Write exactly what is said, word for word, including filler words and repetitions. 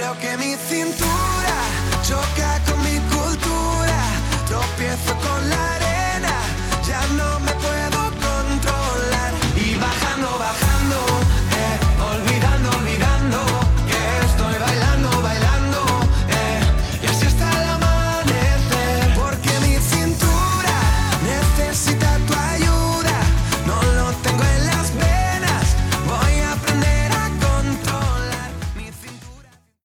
Creo que mi cintura choca con mi cultura. Tropiezo con la arena.